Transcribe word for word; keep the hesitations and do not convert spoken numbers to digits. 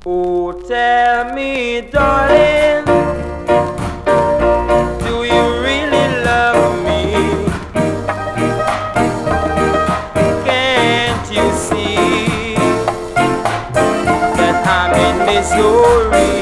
Oh, tell me, darling, do you really love me? Can't you see that I'm in misery?